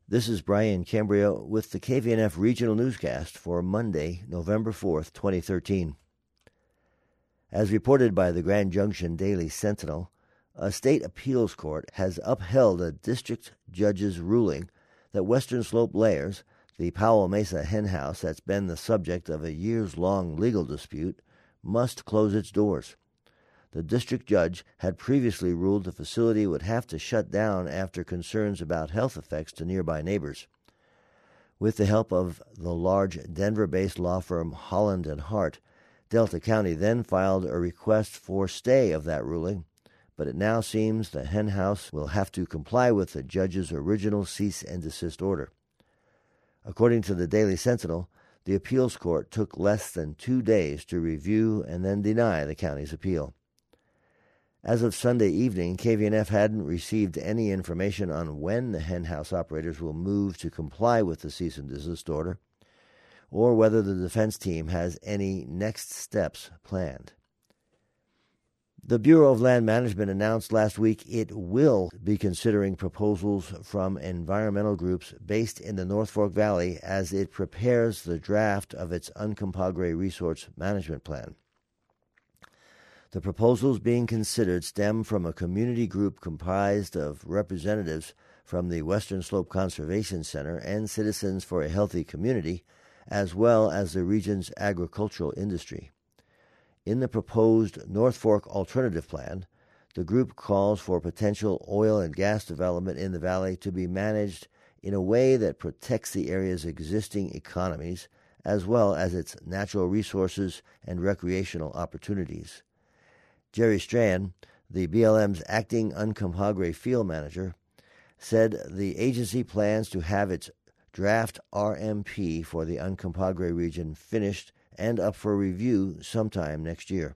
This is Brian Cambria with the KVNF Regional Newscast for Monday, November 4th, 2013. As reported by the Grand Junction Daily Sentinel, a state appeals court has upheld a district judge's ruling that Western Slope Layers, the Powell Mesa hen house that's been the subject of a years-long legal dispute, must close its doors. The district judge had previously ruled the facility would have to shut down after concerns about health effects to nearby neighbors. With the help of the large Denver-based law firm Holland & Hart, Delta County then filed a request for stay of that ruling, but it now seems the hen house will have to comply with the judge's original cease and desist order. According to the Daily Sentinel, the appeals court took less than 2 days to review and then deny the county's appeal. As of Sunday evening, KVNF hadn't received any information on when the hen house operators will move to comply with the cease and desist order, or whether the defense team has any next steps planned. The Bureau of Land Management announced last week it will be considering proposals from environmental groups based in the North Fork Valley as it prepares the draft of its Uncompahgre Resource Management Plan. The proposals being considered stem from a community group comprised of representatives from the Western Slope Conservation Center and Citizens for a Healthy Community, as well as the region's agricultural industry. In the proposed North Fork Alternative Plan, the group calls for potential oil and gas development in the valley to be managed in a way that protects the area's existing economies, as well as its natural resources and recreational opportunities. Jerry Strand, the BLM's acting Uncompahgre field manager, said the agency plans to have its draft RMP for the Uncompahgre region finished and up for review sometime next year.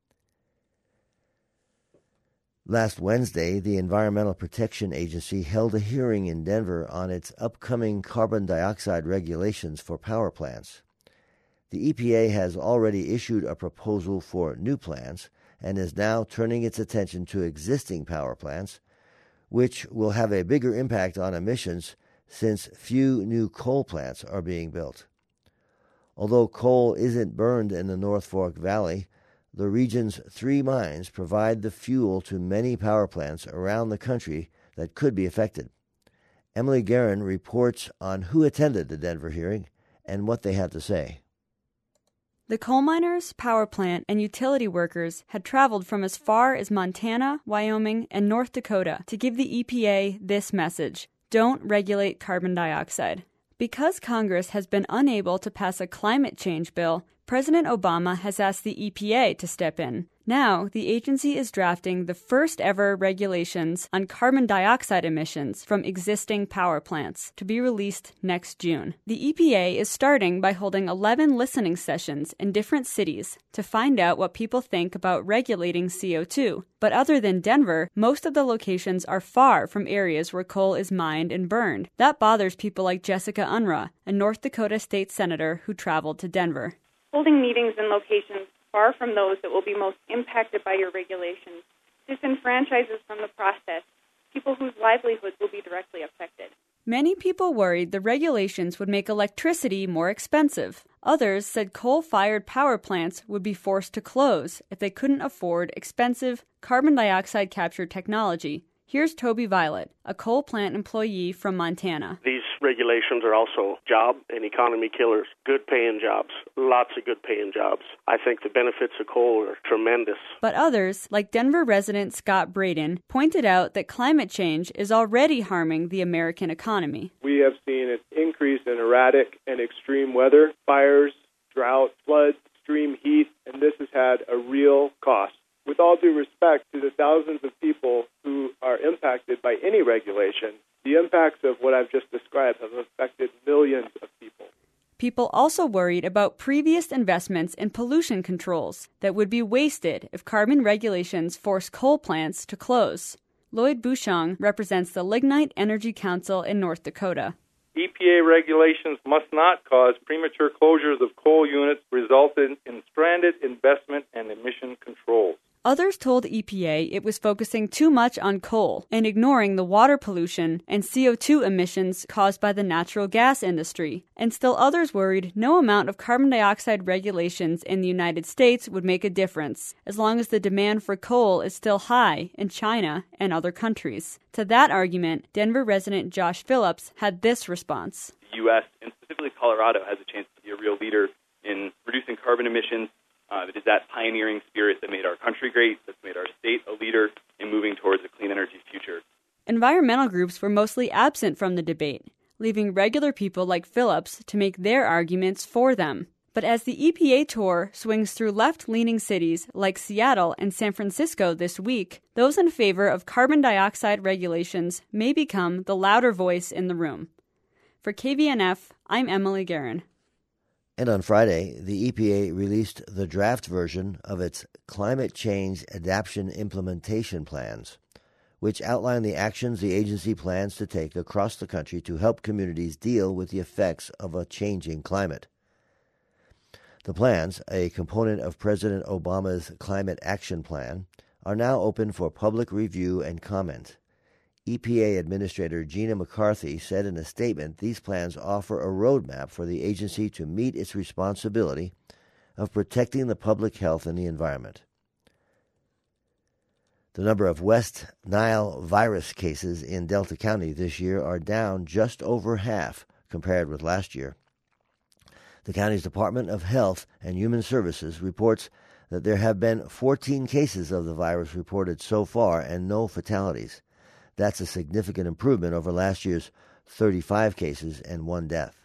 Last Wednesday, the Environmental Protection Agency held a hearing in Denver on its upcoming carbon dioxide regulations for power plants. The EPA has already issued a proposal for new plants and is now turning its attention to existing power plants, which will have a bigger impact on emissions since few new coal plants are being built. Although coal isn't burned in the North Fork Valley, the region's 3 mines provide the fuel to many power plants around the country that could be affected. Emily Guerin reports on who attended the Denver hearing and what they had to say. The coal miners, power plant, and utility workers had traveled from as far as Montana, Wyoming, and North Dakota to give the EPA this message: don't regulate carbon dioxide. Because Congress has been unable to pass a climate change bill, President Obama has asked the EPA to step in. Now, the agency is drafting the first ever regulations on carbon dioxide emissions from existing power plants to be released next June. The EPA is starting by holding 11 listening sessions in different cities to find out what people think about regulating CO2. But other than Denver, most of the locations are far from areas where coal is mined and burned. That bothers people like Jessica Unruh, a North Dakota state senator who traveled to Denver. Holding meetings in locations far from those that will be most impacted by your regulations disenfranchises from the process people whose livelihoods will be directly affected. Many people worried the regulations would make electricity more expensive. Others said coal-fired power plants would be forced to close if they couldn't afford expensive carbon dioxide capture technology. Here's Toby Violet, a coal plant employee from Montana. These regulations are also job and economy killers. Good paying jobs, lots of good paying jobs. I think the benefits of coal are tremendous. But others, like Denver resident Scott Braden, pointed out that climate change is already harming the American economy. We have seen an increase in erratic and extreme weather, fires, drought, floods, extreme heat, and this has had a real cost. With all due respect to the thousands of people who are impacted by any regulation, the impacts of what I've just described have affected millions of people. People also worried about previous investments in pollution controls that would be wasted if carbon regulations force coal plants to close. Lloyd Bouchong represents the Lignite Energy Council in North Dakota. EPA regulations must not cause premature closures of coal units, resulting in stranded investment and emission controls. Others told EPA it was focusing too much on coal and ignoring the water pollution and CO2 emissions caused by the natural gas industry. And still others worried no amount of carbon dioxide regulations in the United States would make a difference, as long as the demand for coal is still high in China and other countries. To that argument, Denver resident Josh Phillips had this response. The U.S. and specifically Colorado has a chance to be a real leader in reducing carbon emissions. It is that pioneering spirit that made our country great, that's made our state a leader in moving towards a clean energy future. Environmental groups were mostly absent from the debate, leaving regular people like Phillips to make their arguments for them. But as the EPA tour swings through left-leaning cities like Seattle and San Francisco this week, those in favor of carbon dioxide regulations may become the louder voice in the room. For KVNF, I'm Emily Guerin. And on Friday, the EPA released the draft version of its Climate Change Adaptation Implementation Plans, which outline the actions the agency plans to take across the country to help communities deal with the effects of a changing climate. The plans, a component of President Obama's Climate Action Plan, are now open for public review and comment. EPA Administrator Gina McCarthy said in a statement these plans offer a roadmap for the agency to meet its responsibility of protecting the public health and the environment. The number of West Nile virus cases in Delta County this year are down just over half compared with last year. The county's Department of Health and Human Services reports that there have been 14 cases of the virus reported so far and no fatalities. That's a significant improvement over last year's 35 cases and 1 death.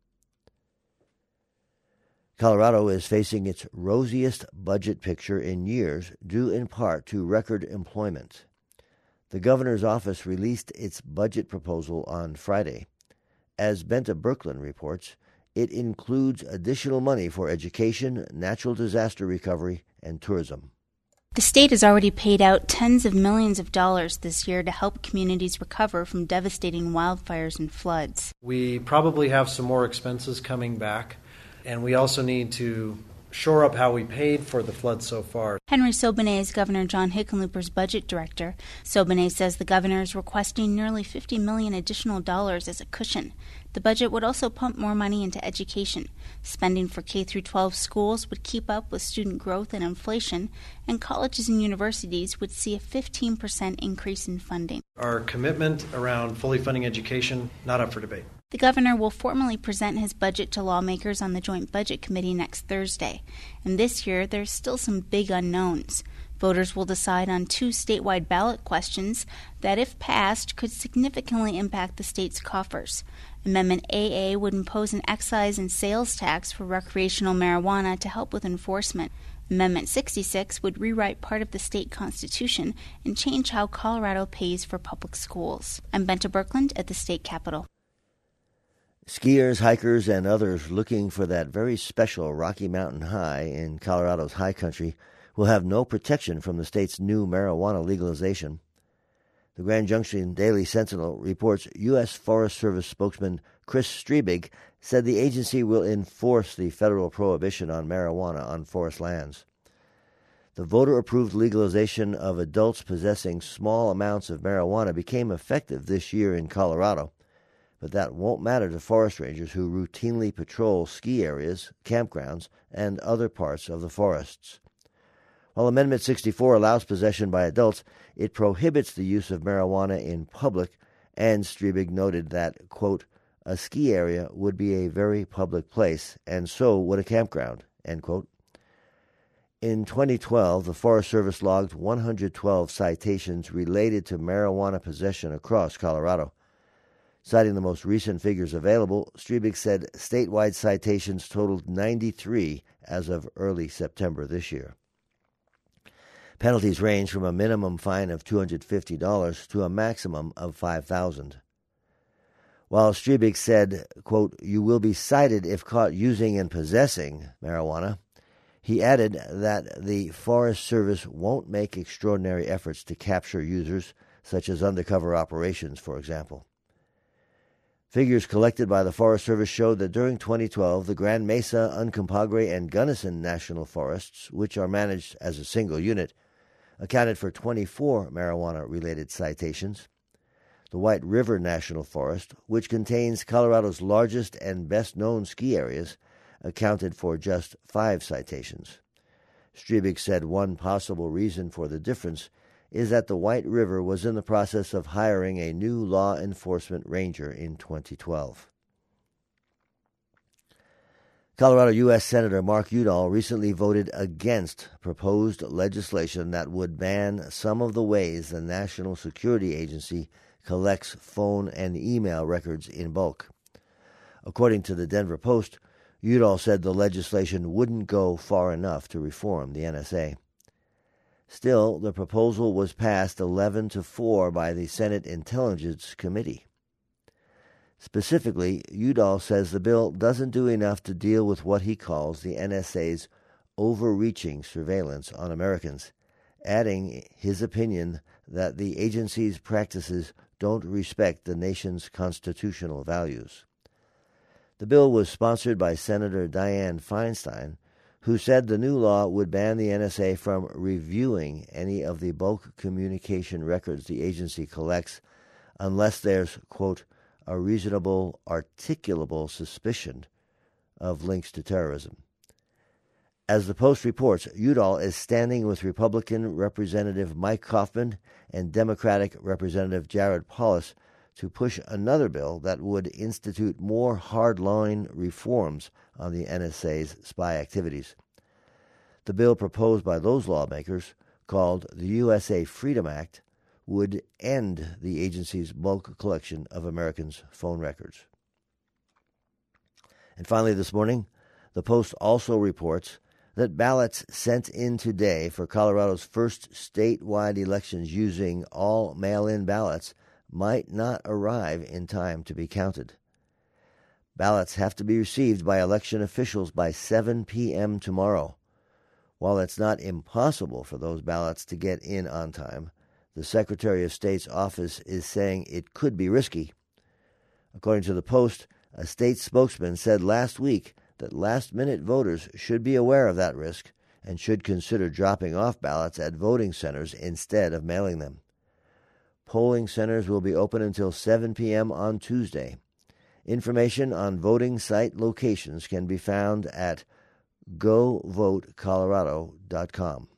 Colorado is facing its rosiest budget picture in years, due in part to record employment. The governor's office released its budget proposal on Friday. As Benta Berkland reports, it includes additional money for education, natural disaster recovery, and tourism. The state has already paid out tens of millions of dollars this year to help communities recover from devastating wildfires and floods. We probably have some more expenses coming back, and we also need to shore up how we paid for the flood so far. Henry Sobenet is Governor John Hickenlooper's budget director. Sobenet says the governor is requesting nearly $50 million additional dollars as a cushion. The budget would also pump more money into education. Spending for K-12 schools would keep up with student growth and inflation, and colleges and universities would see a 15% increase in funding. Our commitment around fully funding education, not up for debate. The governor will formally present his budget to lawmakers on the Joint Budget Committee next Thursday. And this year, there's still some big unknowns. Voters will decide on 2 statewide ballot questions that, if passed, could significantly impact the state's coffers. Amendment AA would impose an excise and sales tax for recreational marijuana to help with enforcement. Amendment 66 would rewrite part of the state constitution and change how Colorado pays for public schools. I'm Benta Berkland at the state capitol. Skiers, hikers, and others looking for that very special Rocky Mountain High in Colorado's high country will have no protection from the state's new marijuana legalization. The Grand Junction Daily Sentinel reports U.S. Forest Service spokesman Chris Streebig said the agency will enforce the federal prohibition on marijuana on forest lands. The voter-approved legalization of adults possessing small amounts of marijuana became effective this year in Colorado, but that won't matter to forest rangers who routinely patrol ski areas, campgrounds, and other parts of the forests. While Amendment 64 allows possession by adults, it prohibits the use of marijuana in public, and Streebig noted that, quote, a ski area would be a very public place, and so would a campground, end quote. In 2012, the Forest Service logged 112 citations related to marijuana possession across Colorado. Citing the most recent figures available, Streebig said statewide citations totaled 93 as of early September this year. Penalties range from a minimum fine of $250 to a maximum of $5,000. While Streebig said, quote, you will be cited if caught using and possessing marijuana, he added that the Forest Service won't make extraordinary efforts to capture users, such as undercover operations, for example. Figures collected by the Forest Service showed that during 2012, the Grand Mesa, Uncompahgre, and Gunnison National Forests, which are managed as a single unit, accounted for 24 marijuana-related citations. The White River National Forest, which contains Colorado's largest and best-known ski areas, accounted for just 5 citations. Strebig said one possible reason for the difference is that the White River was in the process of hiring a new law enforcement ranger in 2012. Colorado U.S. Senator Mark Udall recently voted against proposed legislation that would ban some of the ways the National Security Agency collects phone and email records in bulk. According to the Denver Post, Udall said the legislation wouldn't go far enough to reform the NSA. Still, the proposal was passed 11-4 by the Senate Intelligence Committee. Specifically, Udall says the bill doesn't do enough to deal with what he calls the NSA's overreaching surveillance on Americans, adding his opinion that the agency's practices don't respect the nation's constitutional values. The bill was sponsored by Senator Dianne Feinstein, who said the new law would ban the NSA from reviewing any of the bulk communication records the agency collects unless there's, quote, a reasonable, articulable suspicion of links to terrorism. As the Post reports, Udall is standing with Republican Representative Mike Coffman and Democratic Representative Jared Polis to push another bill that would institute more hardline reforms on the NSA's spy activities. The bill proposed by those lawmakers, called the USA Freedom Act, would end the agency's bulk collection of Americans' phone records. And finally this morning, the Post also reports that ballots sent in today for Colorado's first statewide elections using all mail-in ballots might not arrive in time to be counted. Ballots have to be received by election officials by 7 p.m. tomorrow. While it's not impossible for those ballots to get in on time, the Secretary of State's office is saying it could be risky. According to the Post, a state spokesman said last week that last-minute voters should be aware of that risk and should consider dropping off ballots at voting centers instead of mailing them. Polling centers will be open until 7 p.m. on Tuesday. Information on voting site locations can be found at govotecolorado.com.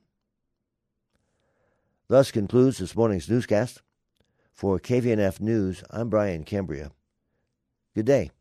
Thus concludes this morning's newscast. For KVNF News, I'm Brian Cambria. Good day.